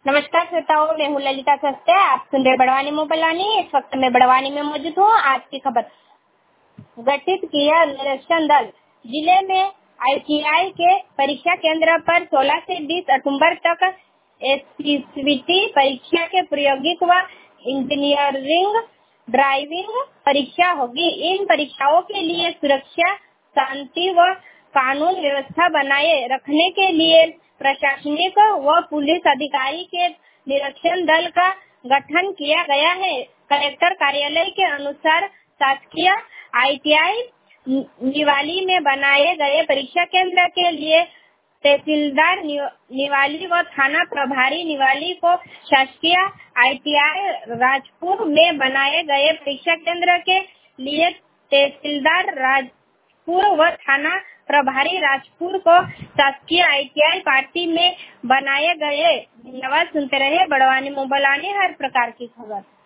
नमस्कार श्रोताओं, मैं हूँ ललिता सस्ते। आप सुन रहे बड़वानी मोबाइलानी। इस वक्त मैं बड़वानी में मौजूद हूँ। आज की खबर, गठित किया निरीक्षण दल। जिले में ITI के परीक्षा केंद्र पर 16 से 20 अक्टूबर तक SCCT परीक्षा के प्रायोगिक व इंजीनियरिंग ड्राइविंग परीक्षा होगी। इन परीक्षाओं के लिए सुरक्षा, शांति व कानून व्यवस्था बनाए रखने के लिए प्रशासनिक व पुलिस अधिकारी के निरीक्षण दल का गठन किया गया है। कलेक्टर कार्यालय के अनुसार शासकीय ITI निवाली में बनाए गए परीक्षा केंद्र के लिए तहसीलदार निवाली व थाना प्रभारी निवाली को शासकीय ITI राजपुर में बनाए गए परीक्षा केंद्र के लिए तहसीलदार राजपुर व थाना प्रभारी राजपुर को शासकीय ITI पार्टी में बनाए गए। धन्यवाद। सुनते रहे बड़वानी मोबाइलानी, हर प्रकार की खबर।